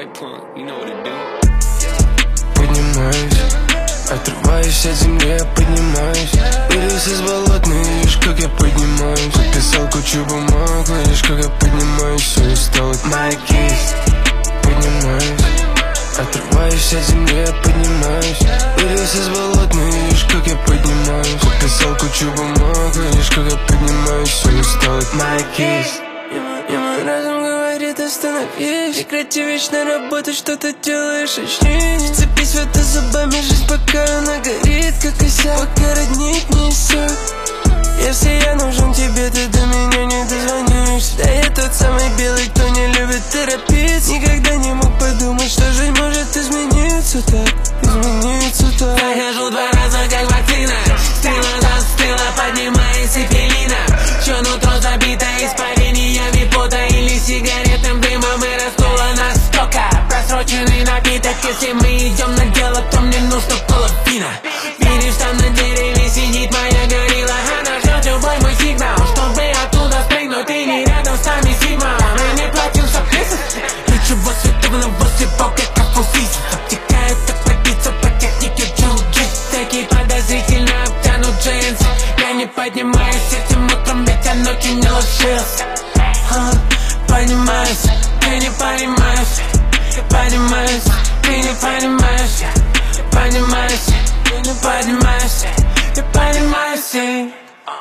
white punk, you know what to do. Поднимаюсь, отрываюсь от земли, я поднимаюсь. Вылез из болотной, видишь, как я поднимаюсь. Подписал кучу бумаг, видишь, как я поднимаюсь. Все стало моя кисть. Поднимаюсь, отрываюсь от земли, я поднимаюсь. Вылез из болотной, видишь, как я поднимаюсь. Подписал кучу бумаг, видишь, как я поднимаюсь. Все стало моя кисть. И мой разум говорит: остановись, прекрати вечно работать, что ты делаешь, очнись. Вцепись в это зубами, жизнь пока она горит, как косяк, пока родник несет. Если я нужен тебе, ты до меня не дозвонишься. Да я тот самый белый, кто не любит торопиться. Никогда не мог подумать, что жизнь может измениться так, измениться так. Захожу два раза, как вакцина. Стрела за стрела, поднимаясь и пелина. Чё нутро забито испарениями пота или сигаретным дымом, и раскола настолько просроченный напиток. Если мы идем на дело, то мне нужно половина. Видишь, там на дереве сидит моя горилла. Она ждет любой мой сигнал, чтобы оттуда спрыгнуть. И не рядом с нами сигма. Мы не платим за плесок. Ничего святого, возле бога, как у физик. Обтекает, как водится по технике джиу-джитсу. Такие подозрительно обтянут джинсы. Я не поднимаюсь этим утром, ведь я ночью не ложился. Поднимаюсь, ты не понимаешь. Поднимаюсь, ты не понимаешь. Поднимаюсь, ты не поднимаешь. Ты поднимаешься.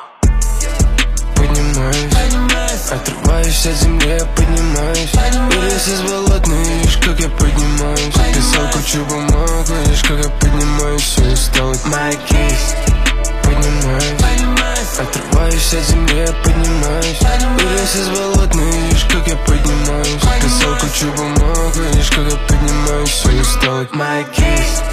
Поднимаюсь, отрываюсь от земли, я поднимаюсь. Вылез из болотной, видишь, как я поднимаюсь. Подписал кучу бумаг, видишь, как я поднимаюсь. Все стало моя кисть. Поднимаюсь, отрываюсь от земли, я поднимаюсь. Вылез из болотной, видишь, как я поднимаюсь. Подписал кучу бумаг, видишь, как я поднимаюсь. Все стало моя кисть.